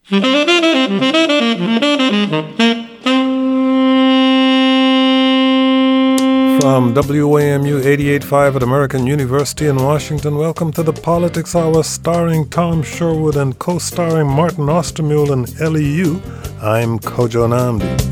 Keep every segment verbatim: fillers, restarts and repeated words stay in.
From W A M U eighty-eight point five at American University in Washington, welcome to the Politics Hour starring Tom Sherwood and co-starring Martin Ostermuhl and Ellie Yu. I'm Kojo Nnamdi.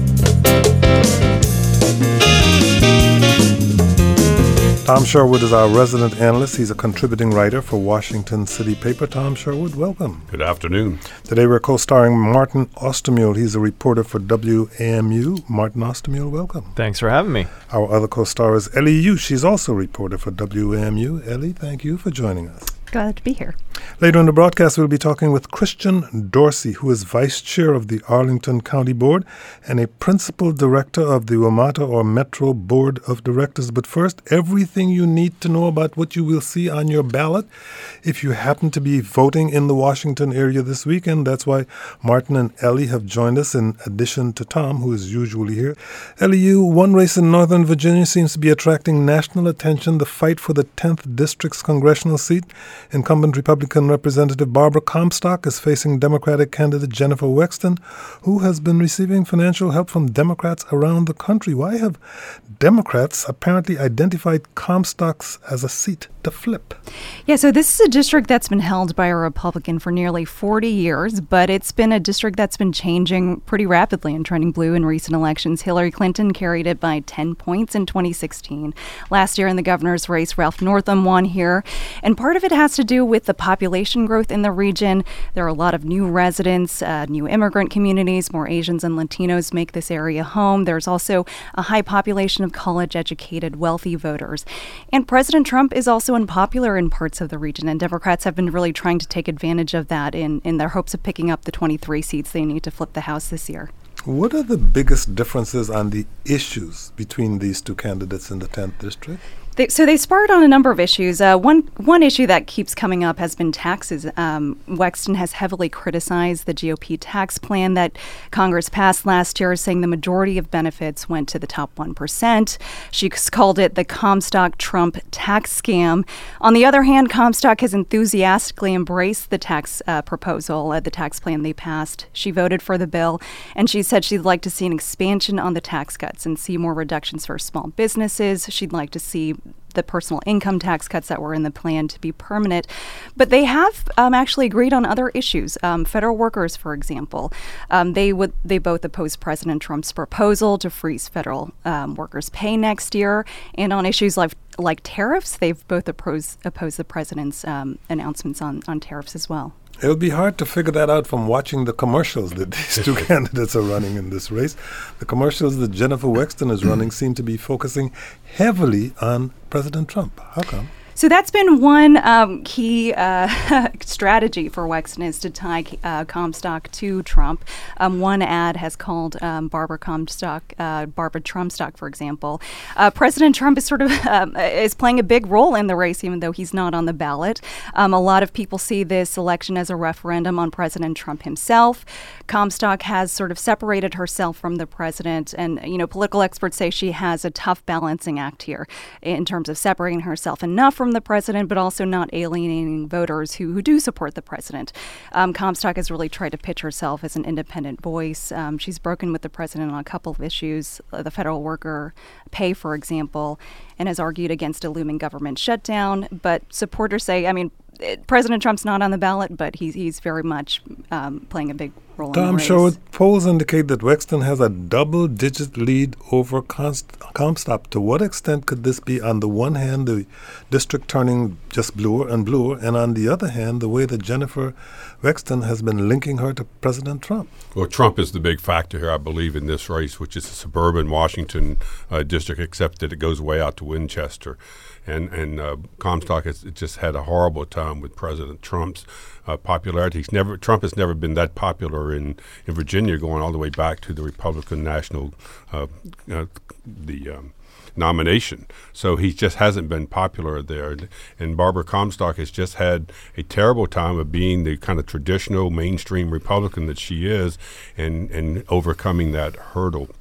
Tom Sherwood is our resident analyst. He's a contributing writer for Washington City Paper. Tom Sherwood, welcome. Good afternoon. Today we're co-starring Martin Ostermuhl. He's a reporter for W A M U. Martin Ostermuhl, welcome. Thanks for having me. Our other co-star is Ellie Yu. She's also a reporter for W A M U. Ellie, thank you for joining us. Glad to be here. Later in the broadcast, we'll be talking with Christian Dorsey, who is vice chair of the Arlington County Board and a principal director of the WMATA or Metro Board of Directors. But first, everything you need to know about what you will see on your ballot if you happen to be voting in the Washington area this weekend. That's why Martin and Ellie have joined us in addition to Tom, who is usually here. Ellie, you, one race in Northern Virginia seems to be attracting national attention, the fight for the tenth District's congressional seat. Incumbent Republican Representative Barbara Comstock is facing Democratic candidate Jennifer Wexton, who has been receiving financial help from Democrats around the country. Why have Democrats apparently identified Comstock's as a seat to flip? Yeah, so this is a district that's been held by a Republican for nearly forty years, but it's been a district that's been changing pretty rapidly and turning blue in recent elections. Hillary Clinton carried it by ten points in twenty sixteen. Last year in the governor's race, Ralph Northam won here, and part of it has to do with the population growth in the region. There are a lot of new residents, uh, new immigrant communities, more Asians and Latinos make this area home. There's also a high population of college-educated, wealthy voters. And President Trump is also unpopular in parts of the region, and Democrats have been really trying to take advantage of that in, in their hopes of picking up the twenty-three seats they need to flip the House this year. What are the biggest differences on the issues between these two candidates in the tenth District? They, so they sparred on a number of issues. Uh, one one issue that keeps coming up has been taxes. Um, Wexton has heavily criticized the G O P tax plan that Congress passed last year, saying the majority of benefits went to the top one percent. She's called it the Comstock-Trump tax scam. On the other hand, Comstock has enthusiastically embraced the tax uh, proposal, uh, the tax plan they passed. She voted for the bill, and she said she'd like to see an expansion on the tax cuts and see more reductions for small businesses. She'd like to see the personal income tax cuts that were in the plan to be permanent. But they have um, actually agreed on other issues. Um, federal workers, for example, um, they would they both oppose President Trump's proposal to freeze federal um, workers' pay next year. And on issues like like tariffs, they've both opposed, opposed the president's um, announcements on, on tariffs as well. It'll be hard to figure that out from watching the commercials that these two candidates are running in this race. The commercials that Jennifer Wexton is running seem to be focusing heavily on President Trump. How come? So that's been one um, key uh, strategy for Wexton, is to tie uh, Comstock to Trump. Um, one ad has called um, Barbara Comstock, uh, Barbara Trumpstock, for example. Uh, President Trump is sort of um, is playing a big role in the race, even though he's not on the ballot. Um, a lot of people see this election as a referendum on President Trump himself. Comstock has sort of separated herself from the president, and you know, political experts say she has a tough balancing act here in terms of separating herself enough from the president, but also not alienating voters who, who do support the president. Um, Comstock has really tried to pitch herself as an independent voice. Um, she's broken with the president on a couple of issues, uh, the federal worker pay, for example, and has argued against a looming government shutdown. But supporters say, I mean, it, President Trump's not on the ballot, but he's, he's very much um, playing a big role Tom in the race. Sherwood, polls indicate that Wexton has a double-digit lead over Const- Comstock. To what extent could this be, on the one hand, the district turning just bluer and bluer, and on the other hand, the way that Jennifer Wexton has been linking her to President Trump? Well, Trump is the big factor here, I believe, in this race, which is a suburban Washington uh, district, except that it goes way out to Winchester. And and uh, Comstock has just had a horrible time with President Trump's uh, popularity. He's never Trump has never been that popular in, in Virginia, going all the way back to the Republican National uh, uh, the um, nomination. So he just hasn't been popular there. And Barbara Comstock has just had a terrible time of being the kind of traditional mainstream Republican that she is, and and overcoming that hurdle.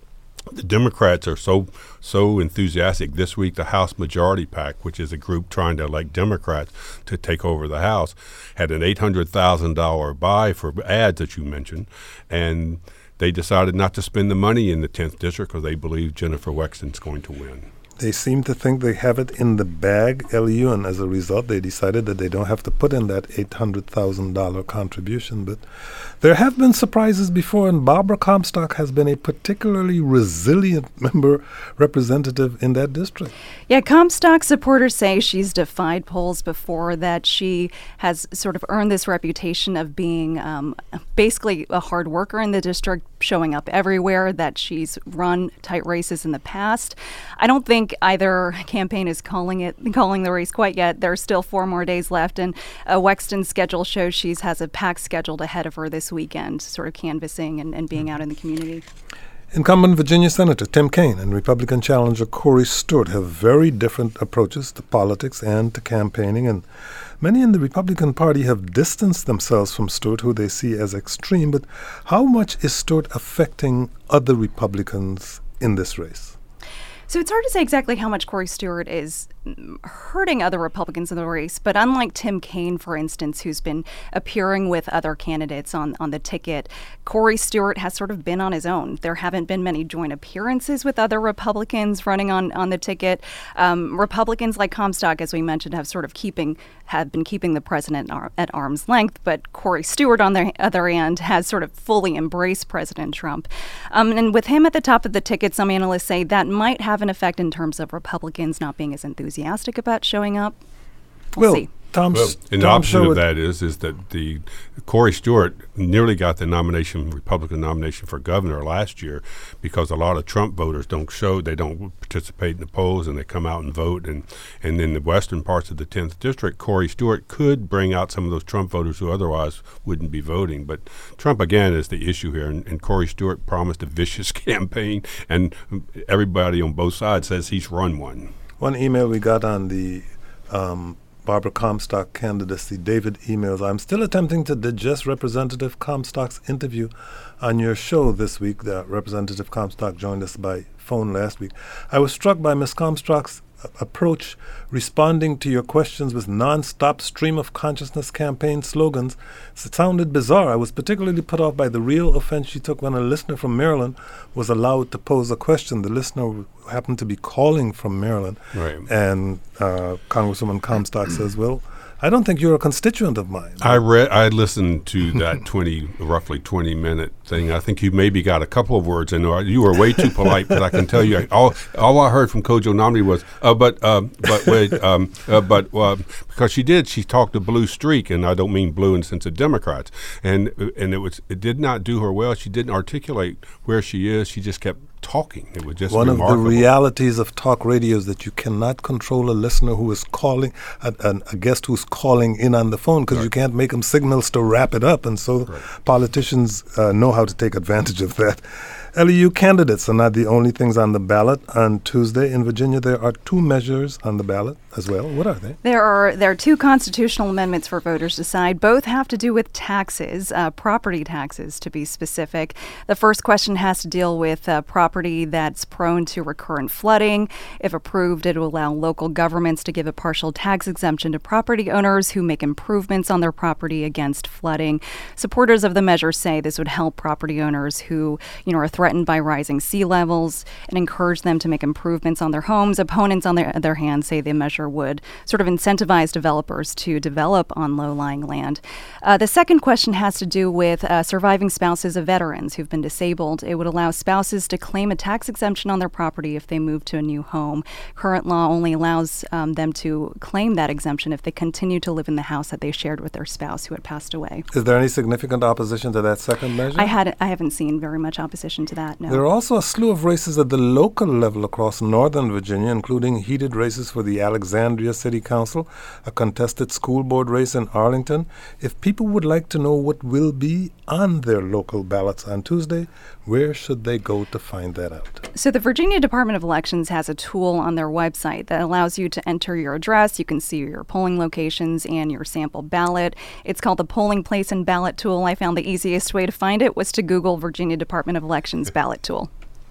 The Democrats are so so enthusiastic. This week, the House Majority PAC, which is a group trying to elect Democrats to take over the House, had an eight hundred thousand dollars buy for ads that you mentioned, and they decided not to spend the money in the tenth District because they believe Jennifer Wexton's going to win. They seem to think they have it in the bag, L U, and as a result, they decided that they don't have to put in that eight hundred thousand dollars contribution. But there have been surprises before, and Barbara Comstock has been a particularly resilient member representative in that district. Yeah, Comstock supporters say she's defied polls before, that she has sort of earned this reputation of being um, basically a hard worker in the district, showing up everywhere, that she's run tight races in the past. I don't think either campaign is calling it calling the race quite yet. There are still four more days left, and uh, Wexton's schedule shows she has a packed scheduled ahead of her this weekend, sort of canvassing and, and being out in the community. Incumbent Virginia Senator Tim Kaine and Republican challenger Corey Stewart have very different approaches to politics and to campaigning, and many in the Republican Party have distanced themselves from Stewart, who they see as extreme. But how much is Stewart affecting other Republicans in this race? So it's hard to say exactly how much Corey Stewart is hurting other Republicans in the race, but unlike Tim Kaine, for instance, who's been appearing with other candidates on, on the ticket, Corey Stewart has sort of been on his own. There haven't been many joint appearances with other Republicans running on, on the ticket. Um, Republicans like Comstock, as we mentioned, have sort of keeping have been keeping the president ar- at arm's length, but Corey Stewart, on the other hand, has sort of fully embraced President Trump. Um, and with him at the top of the ticket, some analysts say that might have an effect in terms of Republicans not being as enthusiastic about showing up. We'll, well see. Tom, well, and the Tom opposite Sherwood. of that is is that the Corey Stewart nearly got the nomination, Republican nomination for governor last year, because a lot of Trump voters don't show, they don't participate in the polls, and they come out and vote. And, and in the western parts of the tenth District, Corey Stewart could bring out some of those Trump voters who otherwise wouldn't be voting. But Trump, again, is the issue here. And, and Corey Stewart promised a vicious campaign, and everybody on both sides says he's run one. One email we got on the um, Barbara Comstock candidacy, David emails, I'm still attempting to digest Representative Comstock's interview on your show this week. The Representative Comstock joined us by phone last week. I was struck by Miz Comstock's uh, approach, responding to your questions with non-stop stream of consciousness campaign slogans. It sounded bizarre. I was particularly put off by the real offense she took when a listener from Maryland was allowed to pose a question. The listener happened to be calling from Maryland. Right. And uh, Congresswoman Comstock says, well, I don't think you're a constituent of mine. I read, I listened to that twenty, roughly twenty minute thing. I think you maybe got a couple of words in there. You were way too polite, but I can tell you, all all I heard from Kojo Nomley was, uh, but uh, but wait, um, uh, but uh, because she did, she talked a blue streak, and I don't mean blue in the sense of Democrats, and and it was it did not do her well. She didn't articulate where she is. She just kept talking. It was just one remarkable. of the realities of talk radio is that you cannot control a listener who is calling, a, a, a guest who's calling in on the phone, because right. you can't make them signals to wrap it up, and so right. politicians uh, know how to take advantage of that. L E U candidates are not the only things on the ballot. On Tuesday in Virginia, there are two measures on the ballot as well. What are they? There are there are two constitutional amendments for voters to decide. Both have to do with taxes, uh, property taxes to be specific. The first question has to deal with uh, property that's prone to recurrent flooding. If approved, it will allow local governments to give a partial tax exemption to property owners who make improvements on their property against flooding. Supporters of the measure say this would help property owners who, you know, are threatened by rising sea levels and encourage them to make improvements on their homes. Opponents, on their other hand, say the measure would sort of incentivize developers to develop on low-lying land. Uh, the second question has to do with uh, surviving spouses of veterans who've been disabled. It would allow spouses to claim a tax exemption on their property if they move to a new home. Current law only allows um, them to claim that exemption if they continue to live in the house that they shared with their spouse who had passed away. Is there any significant opposition to that second measure? I had I haven't seen very much opposition to that, no. There are also a slew of races at the local level across northern Virginia, including heated races for the Alexandria City Council, a contested school board race in Arlington. If people would like to know what will be on their local ballots on Tuesday, where should they go to find that out? So the Virginia Department of Elections has a tool on their website that allows you to enter your address. You can see your polling locations and your sample ballot. It's called the Polling Place and Ballot Tool. I found the easiest way to find it was to Google Virginia Department of Elections ballot tool.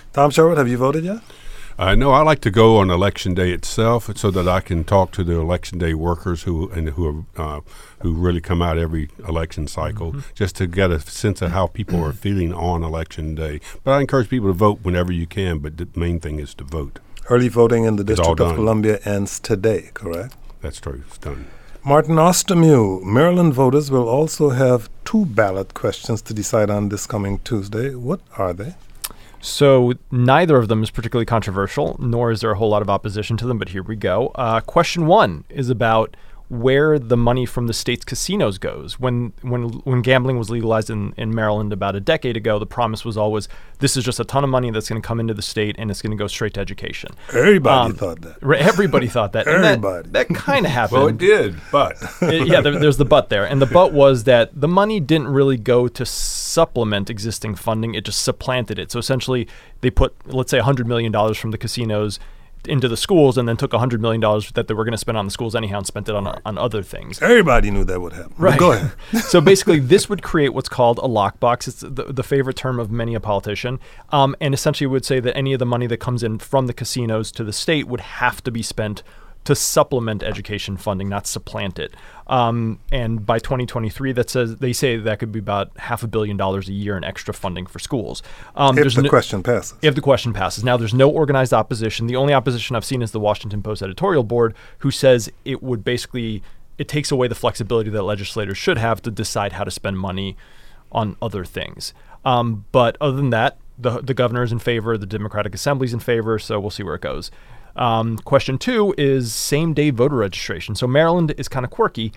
Tom Sherwood, have you voted yet? Uh, no, I like to go on election day itself so that I can talk to the election day workers who and who are, uh, who really come out every election cycle, mm-hmm. just to get a sense of how people are feeling on election day. But I encourage people to vote whenever you can, but the main thing is to vote. Early voting in the District of Columbia ends today, correct? That's true. It's done. Martin Ostermule, Maryland voters will also have two ballot questions to decide on this coming Tuesday. What are they? So neither of them is particularly controversial, nor is there a whole lot of opposition to them, but here we go. Uh, question one is about where the money from the state's casinos goes. When when when gambling was legalized in, in Maryland about a decade ago, the promise was always, this is just a ton of money that's going to come into the state and it's going to go straight to education. Everybody um, thought that. Right, everybody thought that. Everybody. That, that kind of happened. Well, it did, but. it, yeah, there, there's the but there. And the but was that the money didn't really go to supplement existing funding. It just supplanted it. So essentially, they put, let's say, one hundred million dollars from the casinos into the schools and then took one hundred million dollars that they were going to spend on the schools anyhow and spent it on, right. on other things. Everybody knew that would happen. Right. Go ahead. So basically, this would create what's called a lockbox. It's the, the favorite term of many a politician. Um, and essentially would say that any of the money that comes in from the casinos to the state would have to be spent to supplement education funding, not supplant it. Um, and by twenty twenty-three, that says they say that could be about half a billion dollars a year in extra funding for schools. Um, if the no, question passes. If the question passes. Now, there's no organized opposition. The only opposition I've seen is the Washington Post editorial board, who says it would basically, it takes away the flexibility that legislators should have to decide how to spend money on other things. Um, but other than that, the the governor is in favor, the Democratic Assembly is in favor, so we'll see where it goes. Um, question two is same-day voter registration. So Maryland is kind of quirky.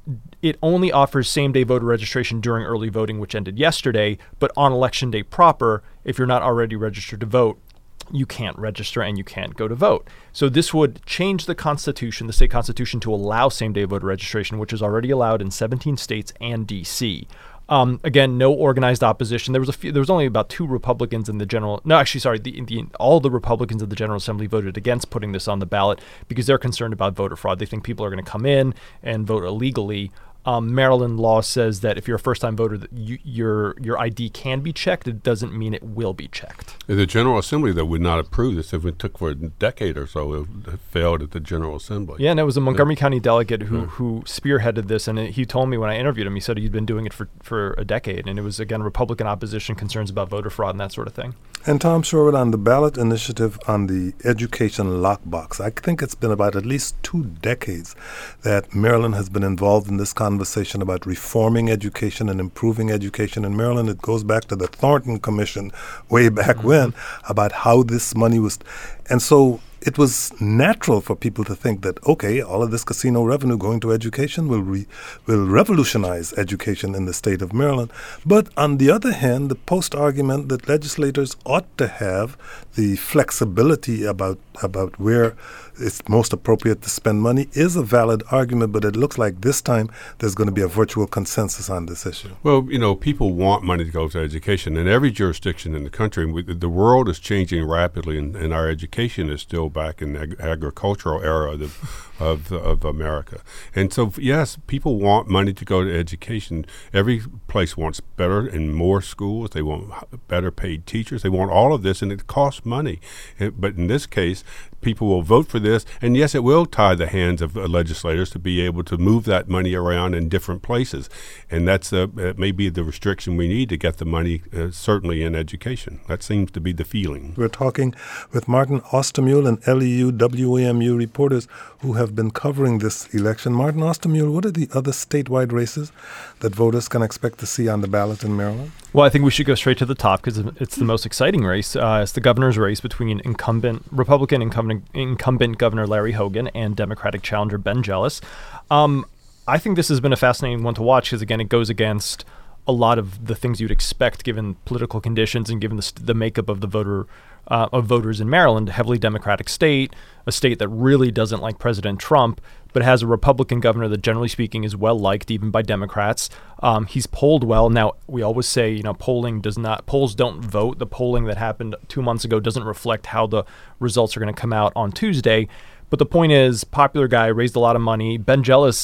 It only offers same-day voter registration during early voting, which ended yesterday, but on election day proper, if you're not already registered to vote, you can't register and you can't go to vote. So this would change the Constitution, the state constitution, to allow same-day voter registration, which is already allowed in seventeen states and D C Um, again, no organized opposition. There was a few, there was only about two Republicans in the general. No, actually, sorry. The, the all the Republicans of the General Assembly voted against putting this on the ballot because they're concerned about voter fraud. They think people are going to come in and vote illegally. Um, Maryland law says that if you're a first-time voter, that you, your your I D can be checked. It doesn't mean it will be checked. The General Assembly, though, would not approve this. If it took for a decade or so, it failed at the General Assembly. Yeah, and it was a Montgomery yeah. County delegate who, yeah. who spearheaded this, and it, he told me when I interviewed him, he said he'd been doing it for, for a decade, and it was, again, Republican opposition, concerns about voter fraud and that sort of thing. And Tom Sherwood, on the ballot initiative on the education lockbox, I think it's been about at least two decades that Maryland has been involved in this conversation about reforming education and improving education in Maryland. It goes back to the Thornton Commission way back mm-hmm. when about how this money was. And so it was natural for people to think that, okay, all of this casino revenue going to education will re- will revolutionize education in the state of Maryland. But on the other hand, the Post argument that legislators ought to have the flexibility about about where it's most appropriate to spend money is a valid argument, but it looks like this time there's going to be a virtual consensus on this issue. Well, you know, people want money to go to education. In every jurisdiction in the country, we, the world is changing rapidly, and, and our education is still back in the ag- agricultural era of, the, of, of America. And so, yes, people want money to go to education. Every place wants better and more schools. They want better paid teachers. They want all of this, and it costs money. It, but in this case, people will vote for this, and yes, it will tie the hands of uh, legislators to be able to move that money around in different places, and that's uh, it may be the restriction we need to get the money, uh, certainly in education. That seems to be the feeling. We're talking with Martin Ostermule and L E U W A M U reporters who have been covering this election. Martin Ostermule, what are the other statewide races that voters can expect to see on the ballot in Maryland? Well, I think we should go straight to the top because it's the most exciting race. Uh, it's the governor's race between incumbent Republican incumbent, incumbent Governor Larry Hogan and Democratic challenger Ben Jealous. Um, I think this has been a fascinating one to watch because, again, it goes against a lot of the things you'd expect given political conditions and given the, st- the makeup of the voter uh, of voters in Maryland, a heavily Democratic state, a state that really doesn't like President Trump, but has a Republican governor that, generally speaking, is well liked even by Democrats. Um, he's polled well. Now, we always say, you know, polling does not polls don't vote. The polling that happened two months ago doesn't reflect how the results are going to come out on Tuesday. But the point is, popular guy, raised a lot of money. Ben Jealous,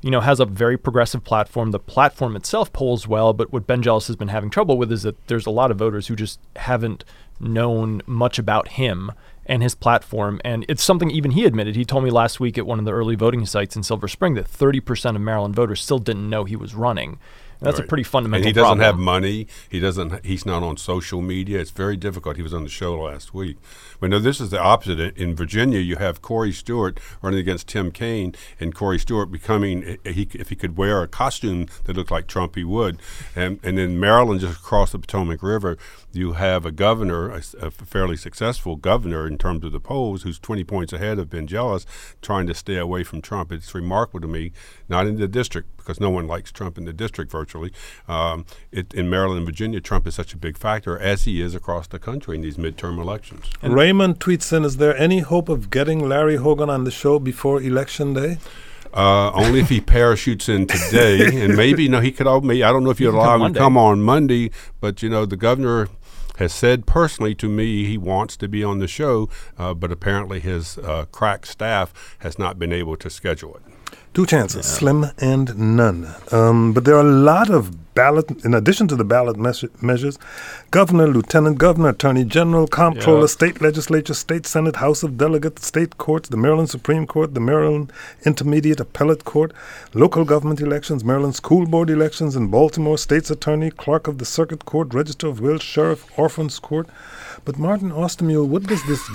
you know, has a very progressive platform. The platform itself polls well, but what Ben Jealous has been having trouble with is that there's a lot of voters who just haven't known much about him and his platform. And it's something even he admitted. He told me last week at one of the early voting sites in Silver Spring that thirty percent of Maryland voters still didn't know he was running. And that's right. a pretty fundamental problem. And he doesn't problem. have money. He doesn't. He's not on social media. It's very difficult. He was on the show last week. But no, this is the opposite. In Virginia, you have Corey Stewart running against Tim Kaine, and Corey Stewart becoming, he, if he could wear a costume that looked like Trump, he would. And, and in Maryland, just across the Potomac River, you have a governor, a, a fairly successful governor in terms of the polls, who's twenty points ahead of Ben Jealous, trying to stay away from Trump. It's remarkable to me, not in the district, because no one likes Trump in the district virtually. Um, it, in Maryland and Virginia, Trump is such a big factor, as he is across the country in these midterm elections. And Raymond tweets in, is there any hope of getting Larry Hogan on the show before Election Day? Uh, only if he parachutes in today, and maybe, no, he could, maybe, I don't know if you'd allow him to come on Monday, but, you know, the governor has said personally to me he wants to be on the show, uh, but apparently his uh, crack staff has not been able to schedule it. Two chances, yeah. Slim and none. Um, but there are a lot of ballot, in addition to the ballot mes- measures, governor, lieutenant governor, attorney general, comptroller, yeah. state legislature, state senate, House of Delegates, state courts, the Maryland Supreme Court, the Maryland Intermediate Appellate Court, local government elections, Maryland School Board elections in Baltimore, state's attorney, clerk of the circuit court, register of wills, sheriff, orphans court. But Martin Ostermule, what does this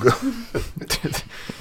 go?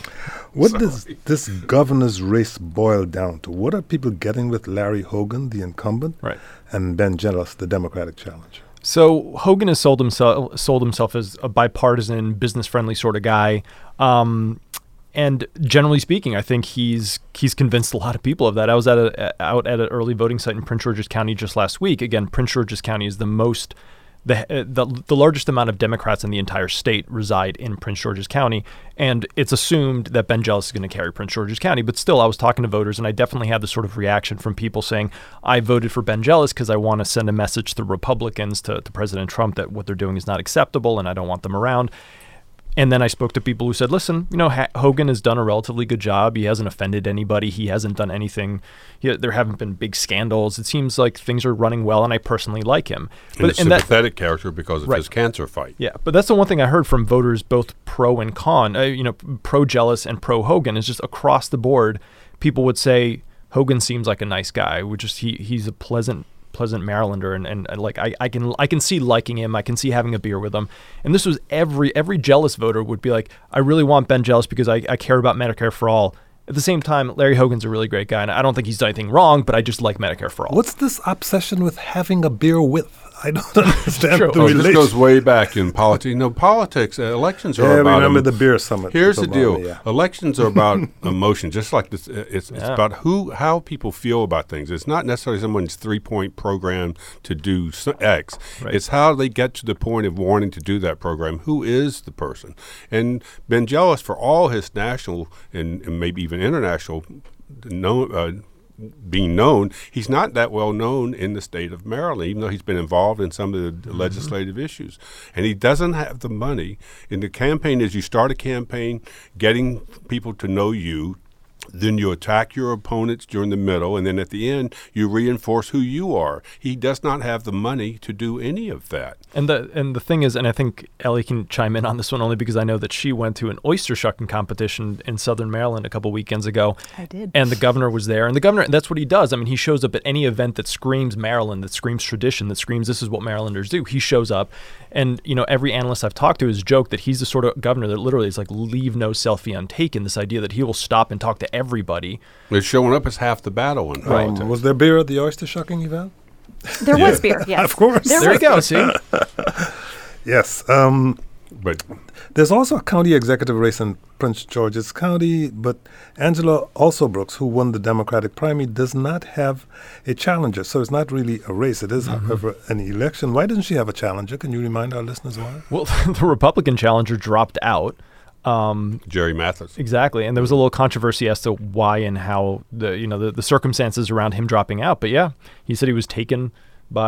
What Sorry. does this governor's race boil down to? What are people getting with Larry Hogan, the incumbent, right. and Ben Jealous, the Democratic challenger? So Hogan has sold himself sold himself as a bipartisan, business-friendly sort of guy. Um, and generally speaking, I think he's he's convinced a lot of people of that. I was at a, out at an early voting site in Prince George's County just last week. Again, Prince George's County is the most The, the the largest amount of Democrats in the entire state reside in Prince George's County, and it's assumed that Ben Jealous is going to carry Prince George's County. But still, I was talking to voters, and I definitely had this sort of reaction from people saying, I voted for Ben Jealous because I want to send a message to Republicans, to, to President Trump, that what they're doing is not acceptable, and I don't want them around. And then I spoke to people who said, listen, you know, ha- Hogan has done a relatively good job. He hasn't offended anybody. He hasn't done anything. He, there haven't been big scandals. It seems like things are running well, and I personally like him. But, and a sympathetic that, character because of right. his cancer fight. Yeah, but that's the one thing I heard from voters, both pro and con, uh, you know, pro-Jealous and pro-Hogan, is just across the board, people would say, Hogan seems like a nice guy. We just he he's a pleasant pleasant Marylander, and, and, and like I, I can I can see liking him. I can see having a beer with him. And this was every every Jealous voter would be like, I really want Ben Jealous because I, I care about Medicare for all. At the same time, Larry Hogan's a really great guy, and I don't think he's done anything wrong, but I just like Medicare for all. What's this obsession with having a beer with? I don't understand the oh, relation. This goes way back in politics. No, politics, uh, elections are yeah, about... Yeah, remember em- the beer summit. Here's the deal. Yeah. Elections are about emotion, just like this. Uh, it's, yeah. it's about who, how people feel about things. It's not necessarily someone's three-point program to do X. Right. It's how they get to the point of wanting to do that program. Who is the person? And Ben Jealous, for all his national and, and maybe even international no, uh, being known, he's not that well known in the state of Maryland, even though he's been involved in some of the mm-hmm. legislative issues. And he doesn't have the money. In the campaign, as you start a campaign, getting people to know you, then you attack your opponents during the middle, and then at the end, you reinforce who you are. He does not have the money to do any of that. And the and the thing is, and I think Ellie can chime in on this one only because I know that she went to an oyster shucking competition in Southern Maryland a couple weekends ago. I did. And the governor was there. And the governor, that's what he does. I mean, he shows up at any event that screams Maryland, that screams tradition, that screams this is what Marylanders do. He shows up. And, you know, every analyst I've talked to has joked that he's the sort of governor that literally is like, leave no selfie untaken, this idea that he will stop and talk to everybody. But showing up is half the battle in politics. Um, was there beer at the oyster shucking event? There yeah. was beer, yes. Of course. There, there we go, see? Yes. Um, but there's also a county executive race in Prince George's County, but Angela Alsobrooks, who won the Democratic primary, does not have a challenger. So it's not really a race. It is, mm-hmm. however, an election. Why doesn't she have a challenger? Can you remind our listeners why? Well, the Republican challenger dropped out. Um, Jerry Mathis. Exactly. And there was a little controversy as to why and how the, you know, the, the circumstances around him dropping out. But yeah, he said he was taken by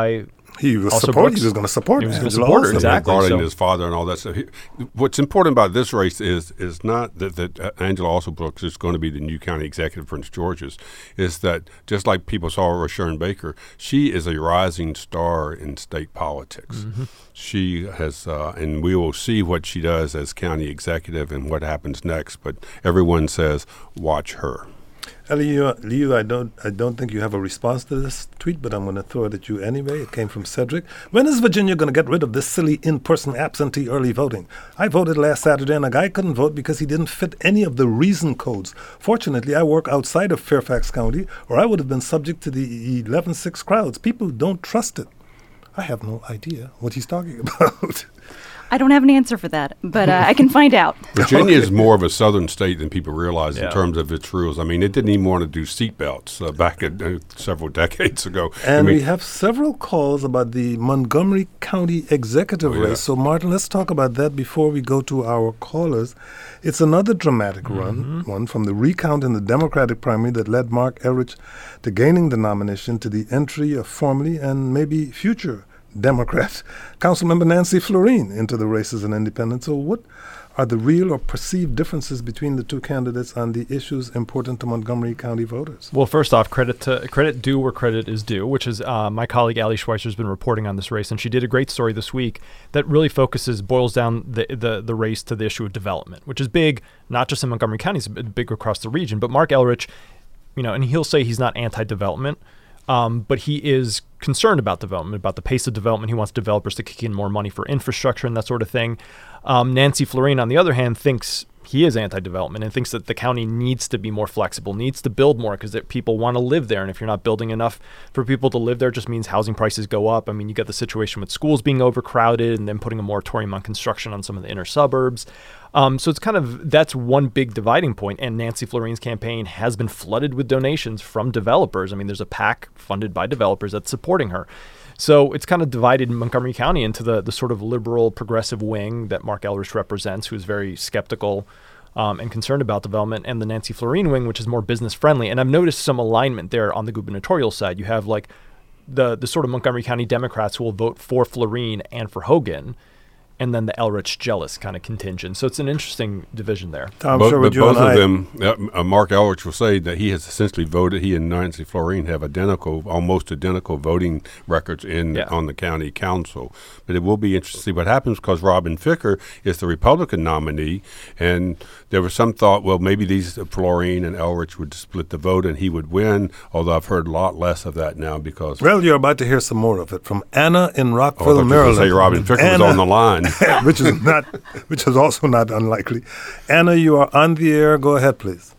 He was Also support. Brooks- He was going to support. he was gonna Angela support her, Olsen. exactly. regarding so- his father and all that stuff. He, what's important about this race is is not that, that uh, Angela Olsen Brooks is going to be the new county executive of Prince George's, is that just like people saw Rashawn Baker, she is a rising star in state politics. Mm-hmm. She has, uh, and we will see what she does as county executive and what happens next, but everyone says, watch her. Liu, Liu, I don't, I don't think you have a response to this tweet, but I'm going to throw it at you anyway. It came from Cedric. When is Virginia going to get rid of this silly in-person absentee early voting? I voted last Saturday, and a guy couldn't vote because he didn't fit any of the reason codes. Fortunately, I work outside of Fairfax County, or I would have been subject to the eleven six crowds. People don't trust it. I have no idea what he's talking about. I don't have an answer for that, but uh, I can find out. Virginia is more of a southern state than people realize Yeah. in terms of its rules. I mean, it didn't even want to do seatbelts uh, back at, uh, several decades ago. And I mean, we have several calls about the Montgomery County executive Oh, yeah. race. So, Martin, let's talk about that before we go to our callers. It's another dramatic Mm-hmm. run, one from the recount in the Democratic primary that led Mark Elrich to gaining the nomination to the entry of formerly and maybe future Democrat Councilmember Nancy Florine into the race as an independent. So what are the real or perceived differences between the two candidates on the issues important to Montgomery County voters? Well, first off, credit to credit due where credit is due, which is uh, my colleague Ali Schweitzer has been reporting on this race, and she did a great story this week that really focuses, boils down the the, the race to the issue of development, which is big, not just in Montgomery County, it's big across the region. But Mark Elrich, you know, and he'll say he's not anti-development, um, but he is concerned about development, about the pace of development. He wants developers to kick in more money for infrastructure and that sort of thing. Um, Nancy Florine, on the other hand, thinks he is anti-development and thinks that the county needs to be more flexible, needs to build more because people want to live there. And if you're not building enough for people to live there, it just means housing prices go up. I mean, you get the situation with schools being overcrowded and then putting a moratorium on construction on some of the inner suburbs. Um, so it's kind of, that's one big dividing point. And Nancy Florine's campaign has been flooded with donations from developers. I mean, there's a PAC funded by developers that's supporting her. So it's kind of divided Montgomery County into the the sort of liberal progressive wing that Mark Elrich represents, who is very skeptical um, and concerned about development, and the Nancy Florine wing, which is more business friendly. And I've noticed some alignment there on the gubernatorial side. You have like the the sort of Montgomery County Democrats who will vote for Florine and for Hogan, and then the Elrich jealous kind of contingent. So it's an interesting division there. Tom Bo- Sherwood, but you both and of I- them, uh, uh, Mark Elrich will say that he has essentially voted, he and Nancy Florine have identical, almost identical voting records in Yeah. on the county council. But it will be interesting to see what happens because Robin Ficker is the Republican nominee, and there was some thought, well, maybe these uh, Florine and Elrich would split the vote and he would win, although I've heard a lot less of that now because Well, you're about to hear some more of it from Anna in oh, I Rockville, thought you were gonna Maryland. say Robin Ficker was Anna- on the line. which is not, which is also not unlikely. Anna, you are on the air. Go ahead, please.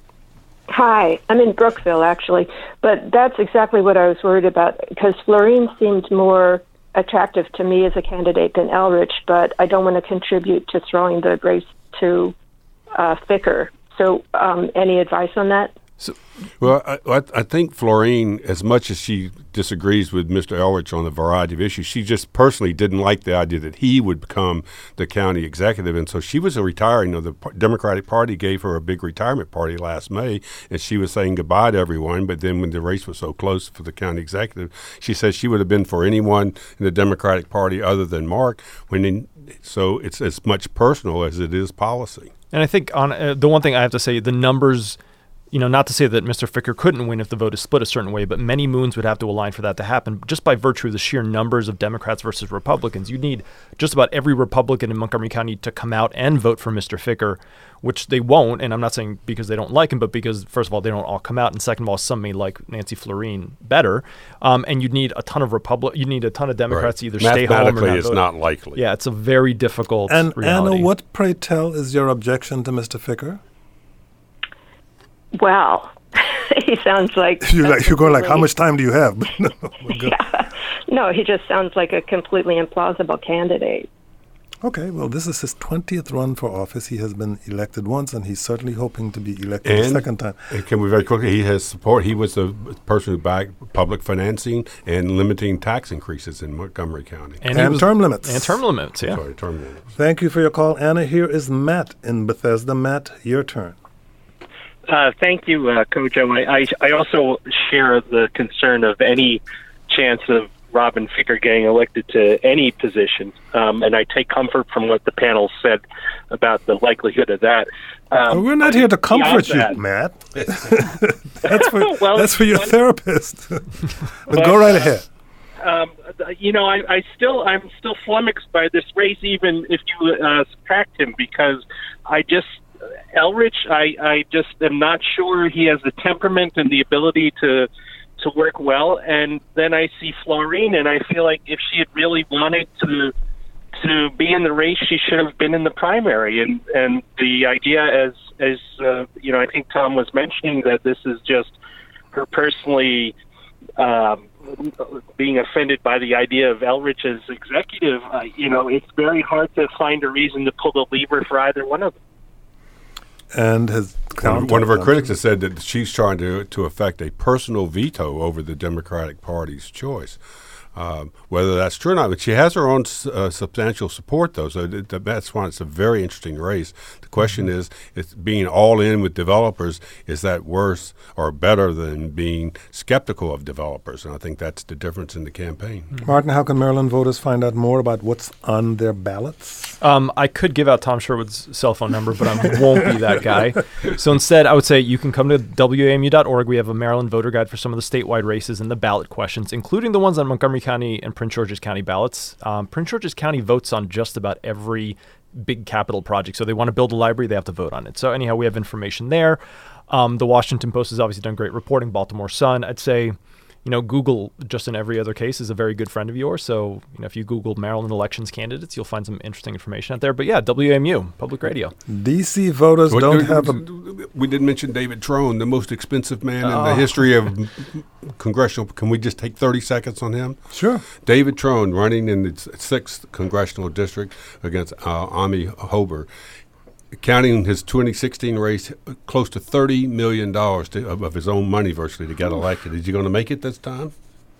Hi, I'm in Brookville, actually, but that's exactly what I was worried about because Florine seemed more attractive to me as a candidate than Elrich, but I don't want to contribute to throwing the race to uh, Ficker. So um, any advice on that? Well, I, I I think Florine, as much as she disagrees with Mister Elrich on a variety of issues, she just personally didn't like the idea that he would become the county executive. And so she was a retiring. You know, the P- Democratic Party gave her a big retirement party last May, and she was saying goodbye to everyone. But then when the race was so close for the county executive, she said she would have been for anyone in the Democratic Party other than Mark. When in, so it's as much personal as it is policy. And I think on uh, the one thing I have to say, the numbers, you know, not to say that Mister Ficker couldn't win if the vote is split a certain way, but many moons would have to align for that to happen. Just by virtue of the sheer numbers of Democrats versus Republicans, you need just about every Republican in Montgomery County to come out and vote for Mister Ficker, which they won't. And I'm not saying because they don't like him, but because, first of all, they don't all come out. And second of all, some may like Nancy Florine better. Um, and you'd need a ton of Republic, you need a ton of Democrats to either stay home or Mathematically, not it's vote. not likely. Yeah, it's a very difficult And reality. Anna, what, pray tell, is your objection to Mister Ficker? Well, he sounds like You're, like, you're going like, how completely- much time do you have? Go- No, he just sounds like a completely implausible candidate. Okay, well, this is his twentieth run for office. He has been elected once, and he's certainly hoping to be elected a And, second time. and can we very quickly, he has support. He was the person who backed public financing and limiting tax increases in Montgomery County. he And was- term limits. And term limits, yeah. Sorry, term limits. Thank you for your call, Anna. Here is Matt in Bethesda. Matt, your turn. Uh, thank you, uh, Kojo. I, I, I also share the concern of any chance of Robin Ficker getting elected to any position, um, and I take comfort from what the panel said about the likelihood of that. Um, well, we're not here to comfort you, that, Matt. that's for well, that's for your but, therapist. but, but go right ahead. Um, you know, I, I still I'm still flummoxed by this race, even if you uh, subtract him, because I just Elrich, I, I just am not sure he has the temperament and the ability to. to work well, and then I see Florine, and I feel like if she had really wanted to to be in the race, she should have been in the primary. And and the idea, as as uh, you know, I think Tom was mentioning that this is just her personally um, being offended by the idea of Elrich as executive. Uh, you know, it's very hard to find a reason to pull the lever for either one of them. And his one, one of her critics has said that she's trying to to effect a personal veto over the Democratic Party's choice. Um, whether that's true or not, but she has her own uh, substantial support, though, so th- th- that's why it's a very interesting race. The question mm-hmm. is, it's being all in with developers, is that worse or better than being skeptical of developers? And I think that's the difference in the campaign. Mm-hmm. Martin, how can Maryland voters find out more about what's on their ballots? Um, I could give out Tom Sherwood's cell phone number, but I won't be that guy. So instead, I would say you can come to W A M U dot org. We have a Maryland voter guide for some of the statewide races and the ballot questions, including the ones on Montgomery County and Prince George's County ballots. Um, Prince George's County votes on just about every big capital project. So they want to build a library, they have to vote on it. So anyhow, we have information there. Um, the Washington Post has obviously done great reporting. Baltimore Sun, I'd say, you know, Google, just in every other case, is a very good friend of yours. So, you know, if you Google Maryland elections candidates, you'll find some interesting information out there. But yeah, W A M U, public radio. D C voters what, don't we, have a... We didn't mention David Trone, the most expensive man oh. in the history of congressional. Can we just take thirty seconds on him? Sure. David Trone running in the sixth congressional district against uh, Ami Hober. Counting his twenty sixteen race, close to thirty million dollars to, of, of his own money virtually to get elected. Is he going to make it this time?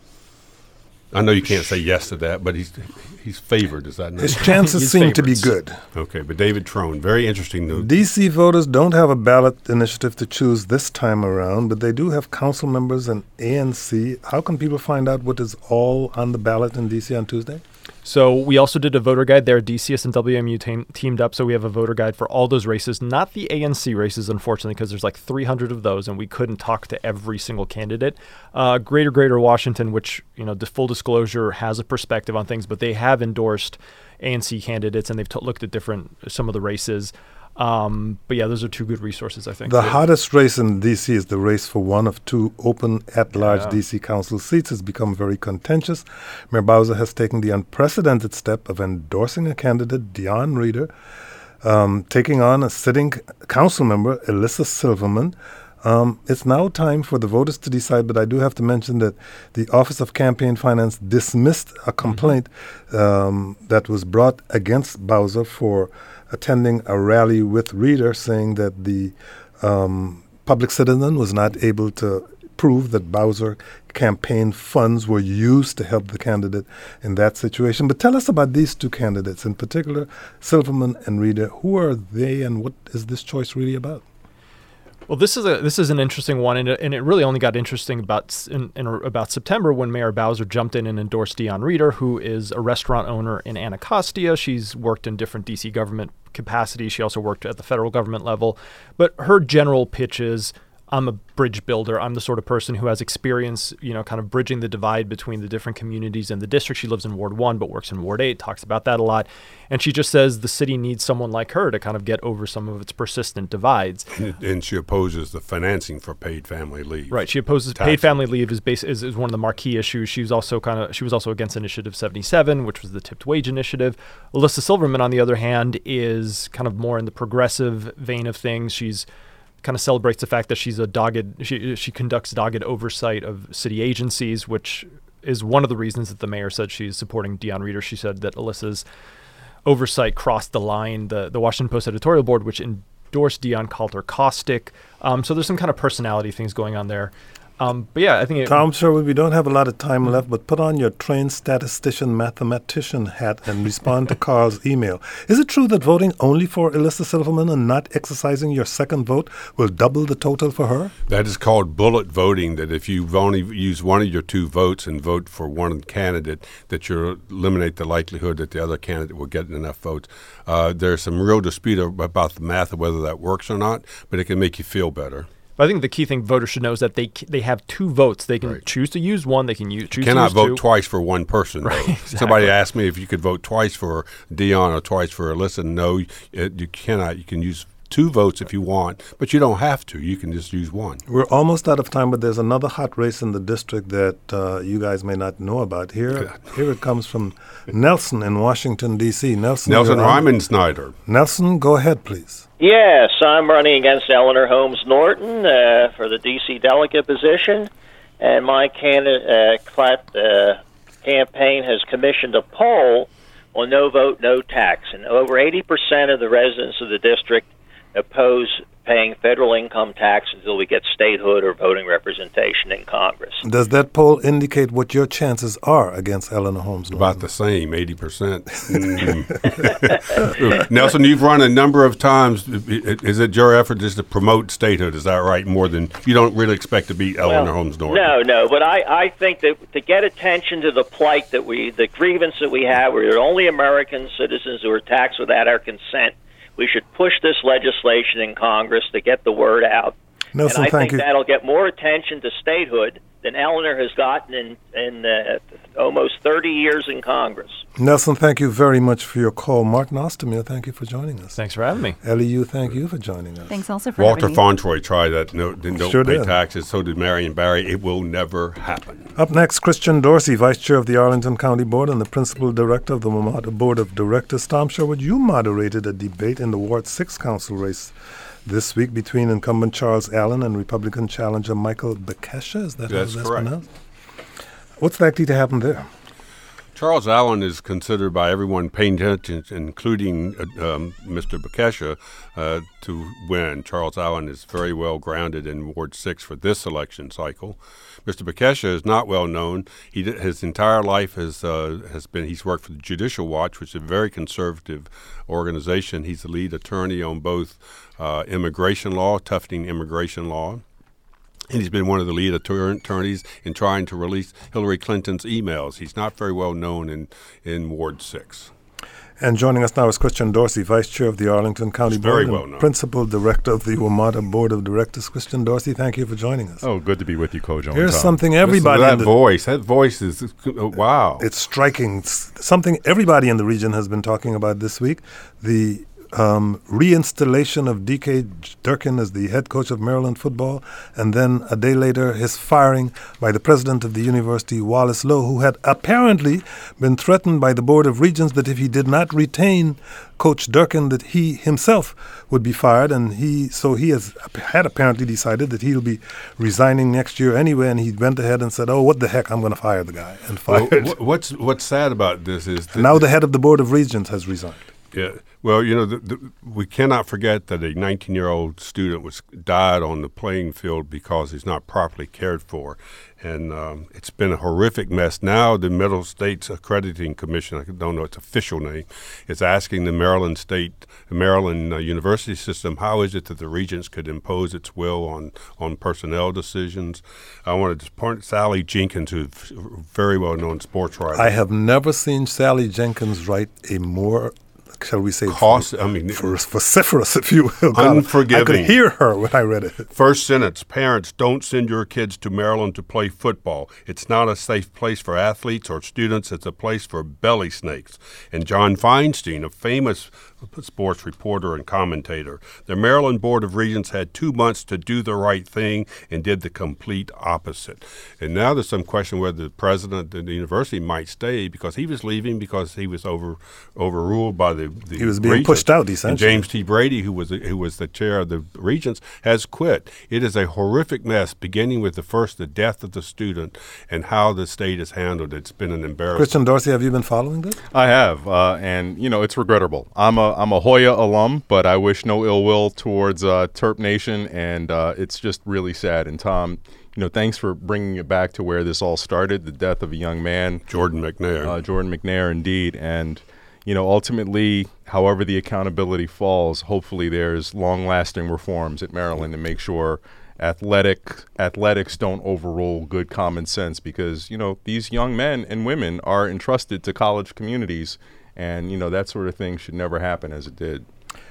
I know you can't say yes to that, but he's he's favored. Is that not? His chances seem to be good. Okay, but David Trone, very interesting news. D C voters don't have a ballot initiative to choose this time around, but they do have council members and A N C. How can people find out what is all on the ballot in D C on Tuesday? So we also did a voter guide there. D C S and W A M U team, teamed up, so we have a voter guide for all those races, not the A N C races, unfortunately, because there's like three hundred of those, and we couldn't talk to every single candidate. Uh, Greater Greater Washington, which, you know, full disclosure, has a perspective on things, but they have endorsed A N C candidates, and they've t- looked at different some of the races. Um, but yeah, those are two good resources, I think. The yeah. hottest race in D C is the race for one of two open at-large yeah. D C council seats. It's become very contentious. Mayor Bowser has taken the unprecedented step of endorsing a candidate, Dion Reeder, um, taking on a sitting council member, Elissa Silverman. Um, it's now time for the voters to decide, but I do have to mention that the Office of Campaign Finance dismissed a complaint um, that was brought against Bowser for attending a rally with Reeder, saying that the um, public citizen was not able to prove that Bowser campaign funds were used to help the candidate in that situation. But tell us about these two candidates, in particular, Silverman and Reeder. Who are they, and what is this choice really about? Well, this is a this is an interesting one, and it, and it really only got interesting about in, in about September when Mayor Bowser jumped in and endorsed Dion Reeder, who is a restaurant owner in Anacostia. She's worked in different D C government capacities. She also worked at the federal government level. But her general pitch is, I'm a bridge builder. I'm the sort of person who has experience, you know, kind of bridging the divide between the different communities in the district. She lives in Ward one but works in Ward eight, talks about that a lot. And she just says the city needs someone like her to kind of get over some of its persistent divides. And, and she opposes the financing for paid family leave. Right. She opposes Tax. paid family leave is, base, is is one of the marquee issues. She was also kind of she was also against Initiative seventy-seven, which was the tipped wage initiative. Elissa Silverman, on the other hand, is kind of more in the progressive vein of things. She's kind of celebrates the fact that she's a dogged, she she conducts dogged oversight of city agencies, which is one of the reasons that the mayor said she's supporting Dion Reeder. She said that Elissa's oversight crossed the line. The the Washington Post editorial board, which endorsed Dion, called her caustic. Um, so there's some kind of personality things going on there. Um, but yeah, I think it, Tom Sherwood, we don't have a lot of time left, but put on your trained statistician, mathematician hat and respond to Carl's email. Is it true that voting only for Elissa Silverman and not exercising your second vote will double the total for her? That is called bullet voting, that if you only use one of your two votes and vote for one candidate, that you eliminate the likelihood that the other candidate will get enough votes. Uh, there's some real dispute about the math of whether that works or not, but it can make you feel better. But I think the key thing voters should know is that they they have two votes. They can right. choose to use one. They can use choose you cannot to use vote two. twice for one person. Right, exactly. Somebody asked me if you could vote twice for Dion or twice for Elissa. No, it, you cannot. You can use two votes if you want, but you don't have to. You can just use one. We're almost out of time, but there's another hot race in the district that uh, you guys may not know about. Here, here it comes from Nelson in Washington, D C Nelson, Nelson Ryman Snyder. Nelson, go ahead, please. Yes, I'm running against Eleanor Holmes Norton uh, for the D C delegate position, and my candidate uh, uh, campaign has commissioned a poll on no vote, no tax, and over eighty percent of the residents of the district oppose paying federal income tax until we get statehood or voting representation in Congress. Does that poll indicate what your chances are against Eleanor Holmes Norton? About the same, eighty percent. Mm. Nelson, you've run a number of times. Is it your effort just to promote statehood? Is that right? More than you don't really expect to beat Eleanor well, Holmes Norton? No, no. But I, I think that to get attention to the plight that we, the grievance that we have, we're the only American citizens who are taxed without our consent. We should push this legislation in Congress to get the word out. Nelson, and I thank think you. that'll get more attention to statehood than Eleanor has gotten in, in uh, almost thirty years in Congress. Nelson, thank you very much for your call. Martin Ostermeer, thank you for joining us. Thanks for having me. Ellie, you, thank you for joining us. Thanks also for Walter having me. Fauntroy tried that. No, don't Sure pay did. taxes. So did Marion Barry. It will never happen. Up next, Christian Dorsey, Vice Chair of the Arlington County Board and the Principal Director of the WMATA Board of Directors. Tom Sherwood, you moderated a debate in the Ward six Council race this week between incumbent Charles Allen and Republican challenger Michael Bekesha. Is that That's how that's correct. pronounced? What's likely to happen there? Charles Allen is considered by everyone paying attention, including uh, um, Mister Bekesha, uh, to win. Charles Allen is very well grounded in Ward six for this election cycle. Mister Bekesha is not well known. He did, his entire life has uh, has been he's worked for the Judicial Watch, which is a very conservative organization. He's the lead attorney on both uh, immigration law, Tufting immigration law. And he's been one of the lead attorneys in trying to release Hillary Clinton's emails. He's not very well known in, in Ward six. And joining us now is Christian Dorsey, Vice Chair of the Arlington County He's Board very and well known. Principal Director of the WMATA Board of Directors. Christian Dorsey, thank you for joining us. Oh, good to be with you, Kojo. Here's and Tom. something everybody Listen in to the that voice. That voice is, uh, wow. It's striking. S- Something everybody in the region has been talking about this week. The um, reinstallation of D K Durkin as the head coach of Maryland football, and then a day later his firing by the president of the university, Wallace Lowe, who had apparently been threatened by the Board of Regents that if he did not retain Coach Durkin, that he himself would be fired, and he so he has had apparently decided that he'll be resigning next year anyway, and he went ahead and said, oh, what the heck, I'm going to fire the guy, and Well, fired. wh- what's what's sad about this is that Now the head of the Board of Regents has resigned. Yeah. Well, you know, the, the, we cannot forget that a nineteen-year-old student was died on the playing field because he's not properly cared for, and um, it's been a horrific mess. Now the Middle States Accrediting Commission, I don't know its official name, is asking the Maryland State, Maryland uh, University system, how is it that the Regents could impose its will on, on personnel decisions? I want to point Sally Jenkins, who's a very well-known sports writer. I have never seen Sally Jenkins write a more, shall we say, Cost, I mean, for, vociferous, if you will. God, Unforgiving. I could hear her when I read it. First sentence, parents, don't send your kids to Maryland to play football. It's not a safe place for athletes or students. It's a place for belly snakes. And John Feinstein, a famous sports reporter and commentator, the Maryland Board of Regents had two months to do the right thing and did the complete opposite. And now there's some question whether the president of the university might stay because he was leaving because he was over overruled by the, the He was being Regents. pushed out, And essentially. James T. Brady, who was the, who was the chair of the Regents, has quit. It is a horrific mess, beginning with the first, the death of the student, and how the state has handled it. It's been an embarrassment. Christian Dorsey, have you been following this? I have, uh, and you know it's regrettable. I'm a I'm a Hoya alum, but I wish no ill will towards uh, Terp Nation, and uh, it's just really sad. And Tom, you know, thanks for bringing it back to where this all started, the death of a young man. Jordan McNair. Uh, Jordan McNair, indeed. And, you know, ultimately, however the accountability falls, hopefully there's long-lasting reforms at Maryland to make sure athletic athletics don't overrule good common sense, because, you know, these young men and women are entrusted to college communities, and, you know, that sort of thing should never happen as it did.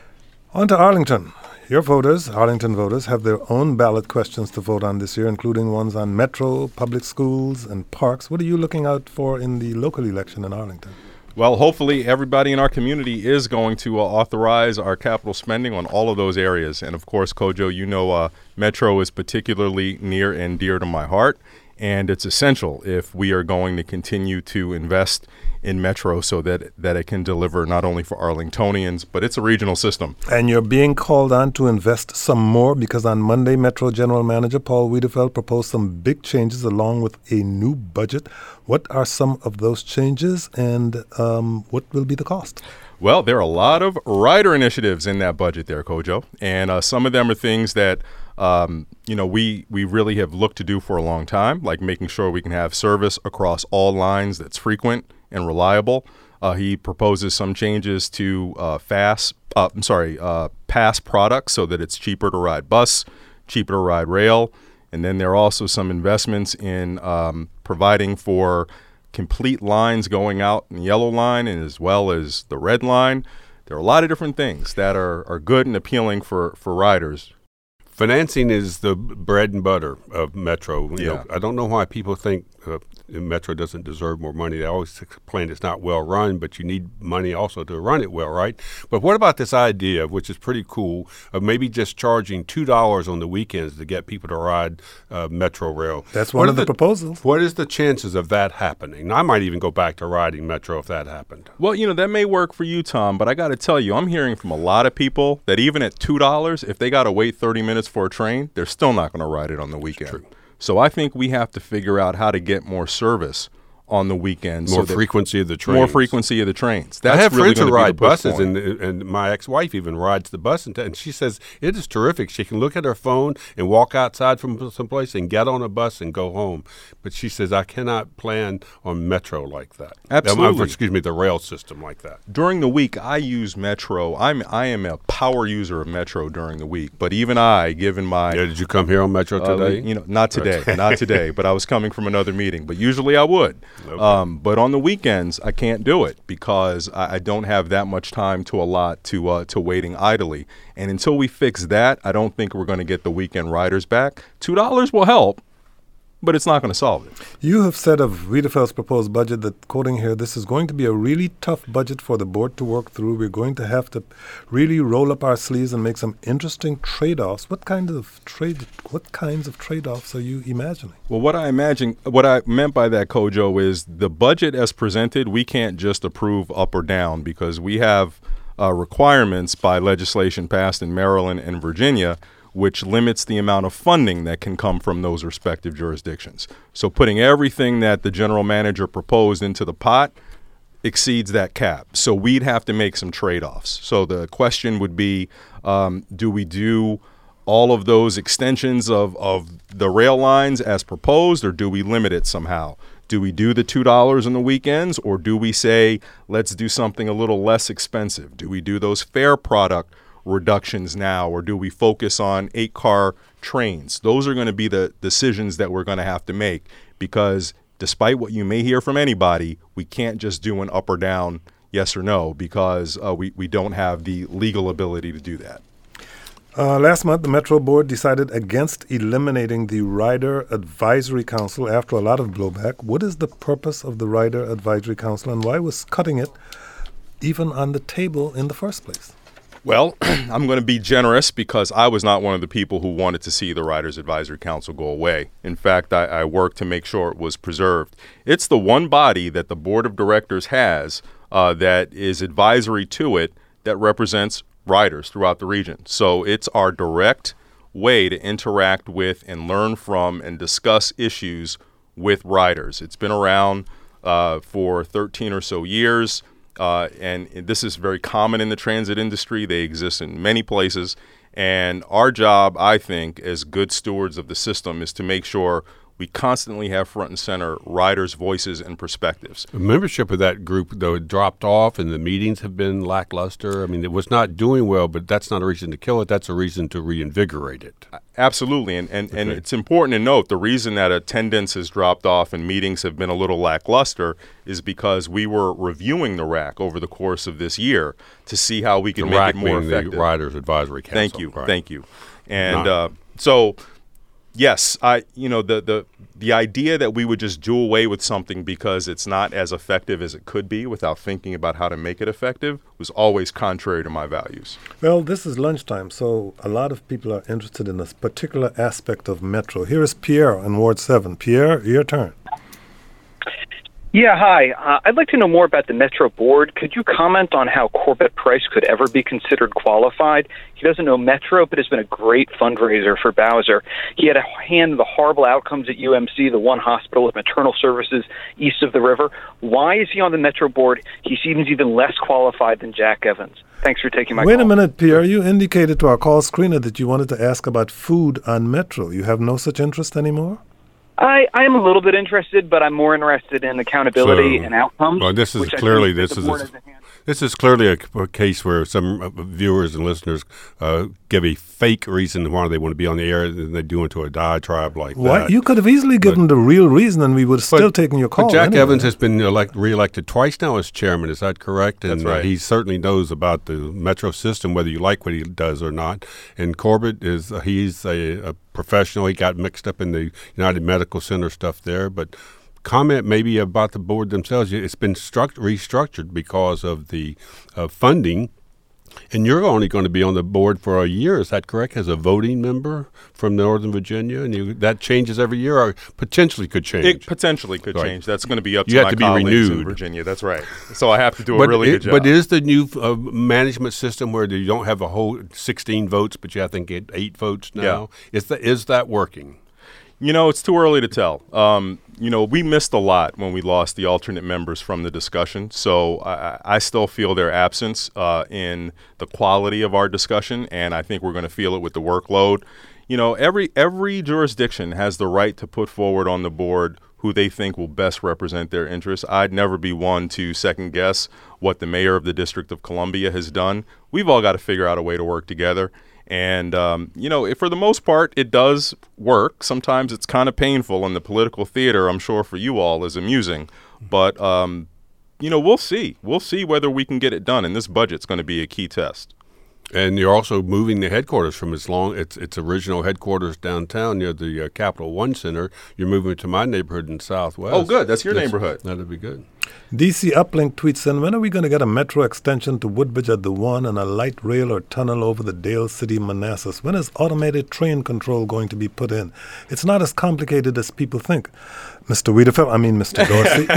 On to Arlington. Your voters, Arlington voters, have their own ballot questions to vote on this year, including ones on Metro, public schools, and parks. What are you looking out for in the local election in Arlington? Well, hopefully everybody in our community is going to uh, authorize our capital spending on all of those areas. And of course, Kojo, you know, uh, Metro is particularly near and dear to my heart. And it's essential if we are going to continue to invest in Metro so that, that it can deliver not only for Arlingtonians, but it's a regional system. And you're being called on to invest some more, because on Monday, Metro General Manager Paul Wiedefeld proposed some big changes along with a new budget. What are some of those changes, and um, what will be the cost? Well, there are a lot of rider initiatives in that budget there, Kojo, and uh, some of them are things that Um, you know, we, we really have looked to do for a long time, like making sure we can have service across all lines that's frequent and reliable. Uh, he proposes some changes to uh, fast, uh, I'm sorry, uh, pass products so that it's cheaper to ride bus, cheaper to ride rail. And then there are also some investments in um, providing for complete lines going out in the yellow line, and as well as the red line. There are a lot of different things that are, are good and appealing for, for riders. Financing is the bread and butter of Metro. You Yeah. know, I don't know why people think uh, Metro doesn't deserve more money. They always complain it's not well run, but you need money also to run it well, right? But what about this idea, which is pretty cool, of maybe just charging two dollars on the weekends to get people to ride uh, Metro Rail? That's one What of are the, proposals. What is the chances of that happening? I might even go back to riding Metro if that happened. Well, you know, that may work for you, Tom, but I got to tell you, I'm hearing from a lot of people that even at two dollars, if they got to wait thirty minutes for a train, they're still not going to ride it on the weekend. True. So I think we have to figure out how to get more service on the weekends. More so frequency of the trains. More frequency of the trains. That's I have really friends who gonna be ride the push buses, point. and and my ex-wife even rides the bus, and, t- and she says it is terrific. She can look at her phone and walk outside from someplace and get on a bus and go home. But she says, I cannot plan on Metro like that. Absolutely. Um, excuse me, the rail system like that. During the week, I use Metro. I'm I am a power user of Metro during the week. But even I, given my Yeah, did you come here on Metro Uh, today? you know, not today, not today, but I was coming from another meeting. But usually I would. Okay. Um, but on the weekends, I can't do it because I, I don't have that much time to allot to uh, to waiting idly. And until we fix that, I don't think we're going to get the weekend riders back. Two dollars will help, but it's not going to solve it. You have said of Wiedefeld's proposed budget that, quoting here, this is going to be a really tough budget for the board to work through. We're going to have to really roll up our sleeves and make some interesting trade-offs. What kind of trade? What kinds of trade-offs are you imagining? Well, what I imagine, what I meant by that, Kojo, is the budget as presented, we can't just approve up or down because we have uh, requirements by legislation passed in Maryland and Virginia which limits the amount of funding that can come from those respective jurisdictions. So putting everything that the general manager proposed into the pot exceeds that cap. So we'd have to make some trade-offs. So the question would be, um, do we do all of those extensions of, of the rail lines as proposed, or do we limit it somehow? Do we do the two dollars on the weekends, or do we say, let's do something a little less expensive? Do we do those fare product reductions now, or do we focus on eight-car trains? Those are going to be the decisions that we're going to have to make, because despite what you may hear from anybody, we can't just do an up or down, yes or no, because uh, we, we don't have the legal ability to do that. Uh, last month, the Metro Board decided against eliminating the Rider Advisory Council after a lot of blowback. What is the purpose of the Rider Advisory Council, and why was cutting it even on the table in the first place? Well, I'm going to be generous because I was not one of the people who wanted to see the Riders Advisory Council go away. In fact, I, I worked to make sure it was preserved. It's the one body that the Board of Directors has uh, that is advisory to it that represents riders throughout the region. So it's our direct way to interact with and learn from and discuss issues with riders. It's been around uh, for thirteen or so years. Uh, and this is very common in the transit industry. They exist in many places. And our job, I think, as good stewards of the system is to make sure we constantly have front and center riders' voices and perspectives. The membership of that group, though, it dropped off and the meetings have been lackluster. I mean, it was not doing well, but that's not a reason to kill it. That's a reason to reinvigorate it. Absolutely. And, and, Okay. and it's important to note the reason that attendance has dropped off and meetings have been a little lackluster is because we were reviewing the R A C over the course of this year to see how we can The make R A it C more being effective. the Riders Advisory Council. Thank you. Right. Thank you. And Not- uh, so, yes, I you know the, the the idea that we would just do away with something because it's not as effective as it could be without thinking about how to make it effective was always contrary to my values. Well, this is lunchtime, so a lot of people are interested in this particular aspect of Metro. Here is Pierre in Ward seven. Pierre, your turn. Yeah, hi. Uh, I'd like to know more about the Metro Board. Could you comment on how Corbett Price could ever be considered qualified? He doesn't know Metro, but has been a great fundraiser for Bowser. He had a hand in the horrible outcomes at U M C, the one hospital with maternal services east of the river. Why is he on the Metro Board? He seems even less qualified than Jack Evans. Thanks for taking my Wait call. a minute, Pierre. You indicated to our call screener that you wanted to ask about food on Metro. You have no such interest anymore? I, I am a little bit interested, but I'm more interested in accountability So- and outcomes. Well, this is which I clearly think that this the is board a, has a hand- this is clearly a, a case where some uh, viewers and listeners uh, give a fake reason why they want to be on the air, and they do into a diatribe like Why? that. You could have easily given the real reason, and we would have still taken your call. But Jack anyway. Evans has been elect, reelected twice now as chairman. Is that correct? And That's right. uh, he certainly knows about the Metro system, whether you like what he does or not. And Corbett is uh, he's a, a professional. He got mixed up in the United Medical Center stuff there, but. Comment maybe about the board themselves. It's been struct- restructured because of the uh, funding, and you're only going to be on the board for a year. Is that correct? As a voting member from Northern Virginia, and you, that changes every year, or potentially could change. It potentially could Right. change. That's going to be up You to have my to be colleagues in renewed. Virginia. That's right. So I have to do a but really it- good job. But is the new uh, management system where you don't have a whole sixteen votes, but you have to get eight votes now? Yeah. Is that is that working? You know, it's too early to tell. Um, you know, we missed a lot when we lost the alternate members from the discussion. So I, I still feel their absence uh, in the quality of our discussion, and I think we're going to feel it with the workload. You know, every every jurisdiction has the right to put forward on the board who they think will best represent their interests. I'd never be one to second guess what the mayor of the District of Columbia has done. We've all got to figure out a way to work together. And, um, you know, if for the most part, it does work. Sometimes it's kind of painful, and the political theater, I'm sure for you all, is amusing. But, um, you know, we'll see. We'll see whether we can get it done, and this budget's going to be a key test. And you're also moving the headquarters from its long its its original headquarters downtown near the uh, Capital One Center. You're moving it to my neighborhood in Southwest. Oh, good. That's your neighborhood. That'd be good. D C Uplink tweets in, when are we going to get a metro extension to Woodbridge at the One and a light rail or tunnel over the Dale City, Manassas? When is automated train control going to be put in? It's not as complicated as people think. Mister Wiedefeld, I mean Mister Dorsey.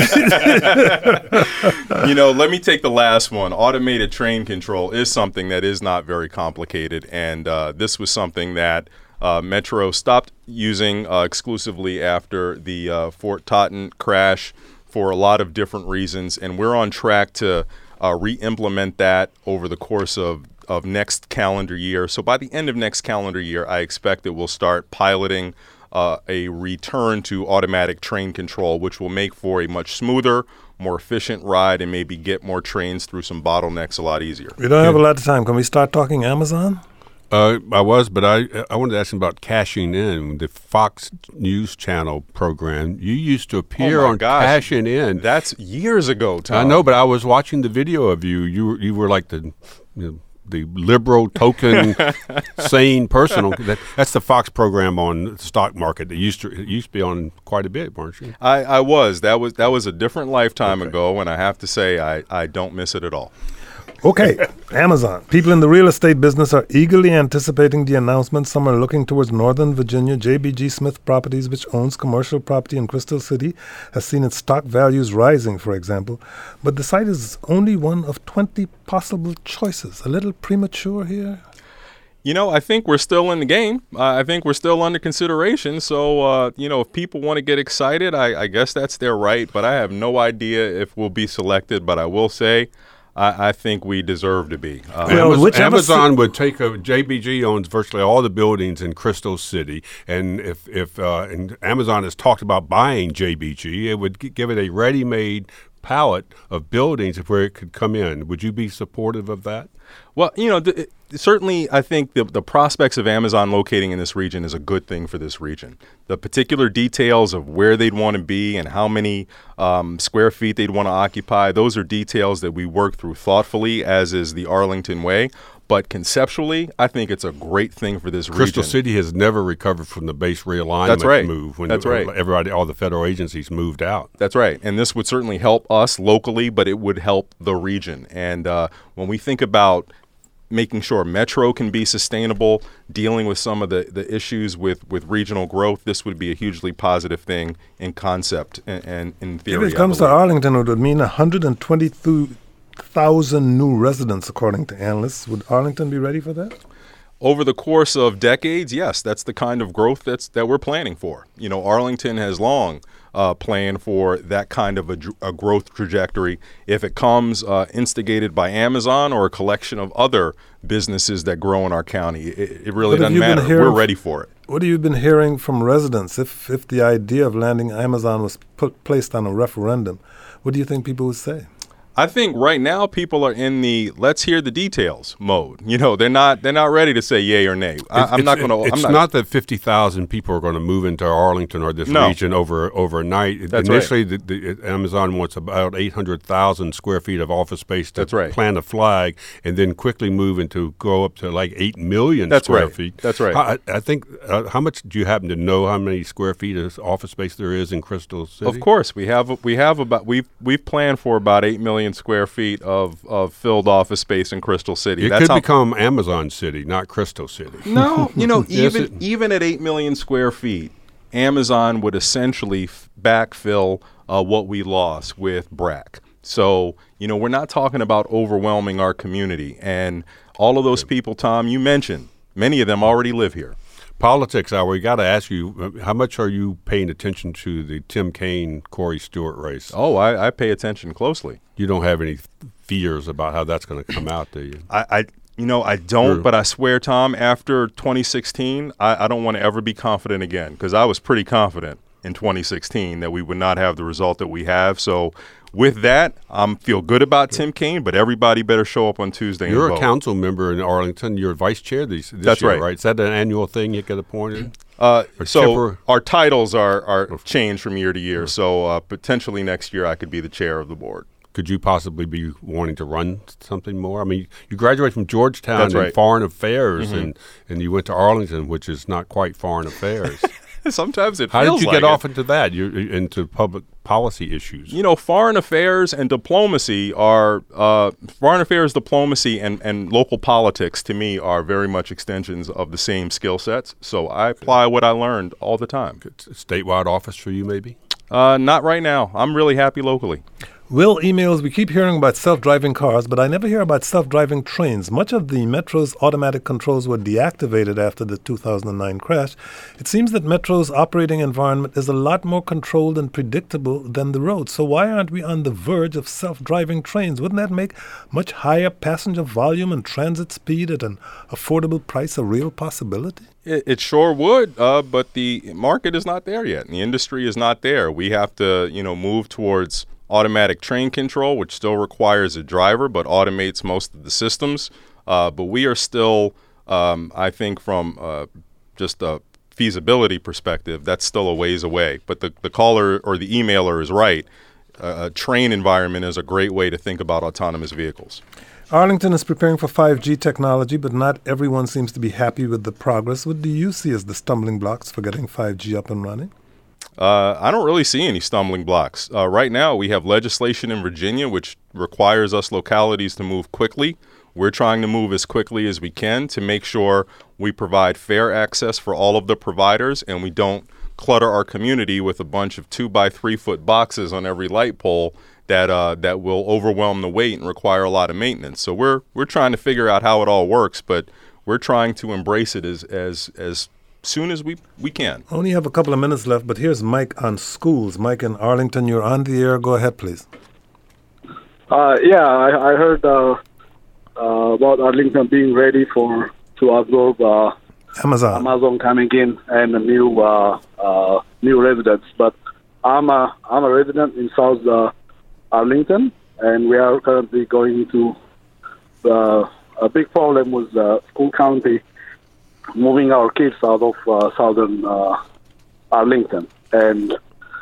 You know, let me take the last one. Automated train control is something that is not very complicated, and uh, this was something that uh, Metro stopped using uh, exclusively after the uh, Fort Totten crash for a lot of different reasons, and we're on track to uh, re-implement that over the course of, of next calendar year. So by the end of next calendar year, I expect that we'll start piloting uh, a return to automatic train control, which will make for a much smoother, more efficient ride and maybe get more trains through some bottlenecks a lot easier. We don't have a lot of time. Can we start talking Amazon? Uh, I was, but I I wanted to ask him about cashing in the Fox News Channel program. You used to appear Oh, my on gosh. Cashing In. That's years ago, Tom. I know, but I was watching the video of you. You were, you were like the you know, the liberal token sane person. That, that's the Fox program on the stock market. It used to it used to be on quite a bit, weren't you? I, I was. That was that was a different lifetime Okay. ago, and I have to say I, I don't miss it at all. Okay, Amazon. People in the real estate business are eagerly anticipating the announcement. Some are looking towards Northern Virginia. J B G Smith Properties, which owns commercial property in Crystal City, has seen its stock values rising, for example. But the site is only one of twenty possible choices. A little premature here? You know, I think we're still in the game. Uh, I think we're still under consideration. So, uh, you know, if people want to get excited, I, I guess that's their right. But I have no idea if we'll be selected. But I will say, I, I think we deserve to be. Uh, Well, Amazon, whichever Amazon ci- would take a J B G owns virtually all the buildings in Crystal City, and if if uh, and Amazon has talked about buying J B G, it would g- give it a ready-made palette of buildings where it could come in. Would you be supportive of that? Well, you know, th- certainly I think the, the prospects of Amazon locating in this region is a good thing for this region. The particular details of where they'd want to be and how many um, square feet they'd want to occupy, those are details that we work through thoughtfully, as is the Arlington way. But conceptually, I think it's a great thing for this Crystal region. City has never recovered from the base realignment That's right. move when That's right. everybody, all the federal agencies moved out. That's right. And this would certainly help us locally, but it would help the region. And uh, when we think about making sure Metro can be sustainable, dealing with some of the, the issues with, with regional growth, this would be a hugely positive thing in concept and, and in theory. If it comes to Arlington, it would mean one hundred twenty-two thousand new residents, according to analysts. Would Arlington be ready for that? Over the course of decades, yes, that's the kind of growth that's that we're planning for. You know, Arlington has long uh, planned for that kind of a, a growth trajectory. If it comes uh, instigated by Amazon or a collection of other businesses that grow in our county, it, it really What have doesn't you been matter. hearing We're f- ready for it. What have you been hearing from residents? If if the idea of landing Amazon was put placed on a referendum, what do you think people would say? I think right now people are in the let's hear the details mode. You know, they're not they're not ready to say yay or nay. I, It's- I'm not it's- going to. It's I'm not, that fifty thousand people are going to move into Arlington or this No. region over overnight. That's Initially, the, the, Amazon wants about eight hundred thousand square feet of office space to That's right. plant a flag, and then quickly move into go up to like eight million That's square right. feet. That's right. I, I think. Uh, how much do you happen to know? How many square feet of office space there is in Crystal City? Of course, we have we have about we've we've planned for about eight million square feet of, of filled office space in Crystal City. It That's could how, become Amazon City, not Crystal City. no, you know, Yes, even it- even at eight million square feet, Amazon would essentially f- backfill uh, what we lost with B R A C. So, you know, we're not talking about overwhelming our community. And all of those people, Tom, you mentioned, many of them already live here. Politics hour. We got to ask you, uh, how much are you paying attention to the Tim Kaine Corey Stewart race? Oh, I, I pay attention closely. You don't have any fears about how that's going to come out, do you? I, I you know, I don't, Sure. but I swear, Tom, after twenty sixteen, I, I don't want to ever be confident again, because I was pretty confident in twenty sixteen that we would not have the result that we have. So with that, I feel good about Tim Kaine, but everybody better show up on Tuesday and You're vote. a council member in Arlington. You're vice chair this, this That's year, right. right? Is that an annual thing you get appointed? Uh, Or so Chipper- our titles are, are changed from year to year. So uh, potentially next year I could be the chair of the board. Could you possibly be wanting to run something more? I mean, you graduated from Georgetown That's in right. foreign affairs, Mm-hmm. and, and you went to Arlington, which is not quite foreign affairs. Sometimes it How feels did you like get it. off into that? You into public policy issues? You know, foreign affairs and diplomacy are uh, foreign affairs, diplomacy, and, and local politics to me are very much extensions of the same skill sets. So I apply what I learned all the time. It's a statewide office for you, maybe? Uh, not right now. I'm really happy locally. Will emails, we keep hearing about self-driving cars, but I never hear about self-driving trains. Much of the Metro's automatic controls were deactivated after the two thousand nine crash. It seems that Metro's operating environment is a lot more controlled and predictable than the road. So why aren't we on the verge of self-driving trains? Wouldn't that make much higher passenger volume and transit speed at an affordable price a real possibility? It, it sure would, uh, but the market is not there yet. The industry is not there. We have to, you know, move towards automatic train control, which still requires a driver but automates most of the systems. Uh, but we are still, um, I think, from uh, just a feasibility perspective, that's still a ways away. But the, the caller or the emailer is right. Uh, a train environment is a great way to think about autonomous vehicles. Arlington is preparing for five G technology, but not everyone seems to be happy with the progress. What do you see as the stumbling blocks for getting five G up and running? Uh, I don't really see any stumbling blocks. Uh, right now, we have legislation in Virginia which requires us localities to move quickly. We're trying to move as quickly as we can to make sure we provide fair access for all of the providers and we don't clutter our community with a bunch of two by three foot boxes on every light pole that uh, that will overwhelm the weight and require a lot of maintenance. So we're we're trying to figure out how it all works, but we're trying to embrace it as as as soon as we, we can. I only have a couple of minutes left, but here's Mike on schools. Mike in Arlington, you're on the air. Go ahead, please. Uh, yeah, I, I heard uh, uh, about Arlington being ready for to absorb uh, Amazon. Amazon coming in and a new uh, uh, new residents. But I'm a I'm a resident in South uh, Arlington, and we are currently going to uh, a big problem with uh, School County moving our kids out of uh, southern uh, Arlington, and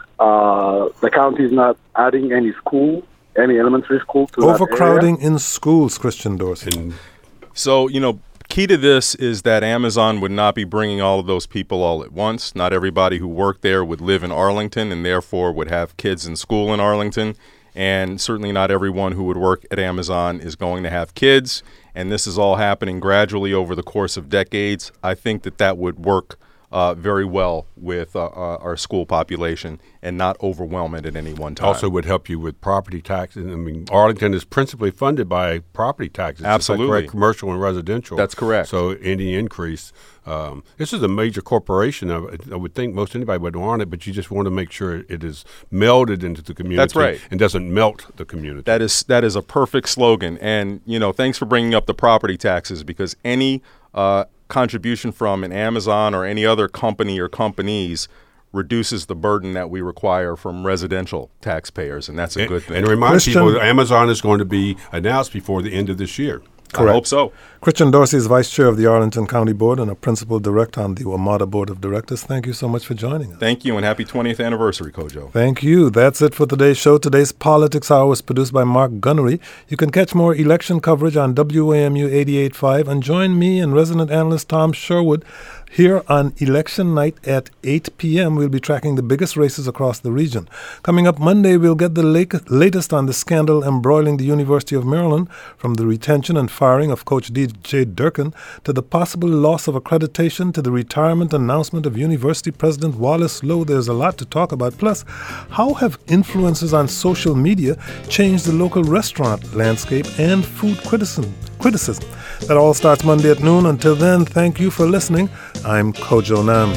uh, the county is not adding any school, any elementary school to Overcrowding that area. in schools, Christian Dorsey. And so, you know, key to this is that Amazon would not be bringing all of those people all at once. Not everybody who worked there would live in Arlington and therefore would have kids in school in Arlington. And certainly not everyone who would work at Amazon is going to have kids. And this is all happening gradually over the course of decades. I think that that would work uh, very well with uh, uh, our school population and not overwhelm it at any one time. Also would help you with property taxes. I mean, Arlington is principally funded by property taxes. Absolutely. Is that correct? Commercial and residential. That's correct. So any increase. Um, this is a major corporation. I, I would think most anybody would want it, but you just want to make sure it is melded into the community. That's right. And doesn't melt the community. That is that is a perfect slogan. And, you know, thanks for bringing up the property taxes, because any uh, contribution from an Amazon or any other company or companies reduces the burden that we require from residential taxpayers, and that's a and, good thing. And it reminds Christian, people that Amazon is going to be announced before the end of this year. Correct. I hope so. Christian Dorsey is Vice Chair of the Arlington County Board and a Principal Director on the WMATA Board of Directors. Thank you so much for joining us. Thank you, and happy twentieth anniversary, Kojo. Thank you. That's it for today's show. Today's Politics Hour was produced by Mark Gunnery. You can catch more election coverage on W A M U eighty-eight point five and join me and resident analyst Tom Sherwood here on election night at eight p.m. We'll be tracking the biggest races across the region. Coming up Monday, we'll get the latest on the scandal embroiling the University of Maryland, from the retention and firing of Coach D J Durkin to the possible loss of accreditation to the retirement announcement of University President Wallace Lowe. There's a lot to talk about. Plus, how have influences on social media changed the local restaurant landscape and food criticism? criticism? That all starts Monday at noon. Until then, thank you for listening. I'm Kojo Nnamdi.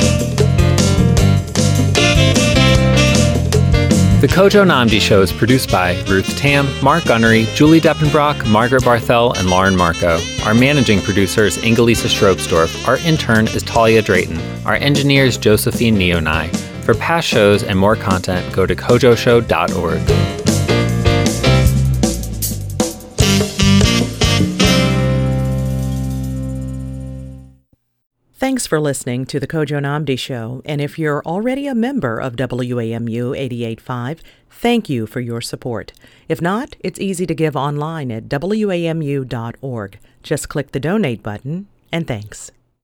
The Kojo Nnamdi Show is produced by Ruth Tam, Mark Gunnery, Julie Deppenbrock, Margaret Barthel, and Lauren Marco. Our managing producer is Ingelisa Strobsdorf. Our intern is Talia Drayton. Our engineer is Josephine Neonai. For past shows and more content, go to kojo show dot org. Thanks for listening to the Kojo Nnamdi Show, and if you're already a member of W A M U eighty-eight point five, thank you for your support. If not, it's easy to give online at W A M U dot org. Just click the donate button, and thanks.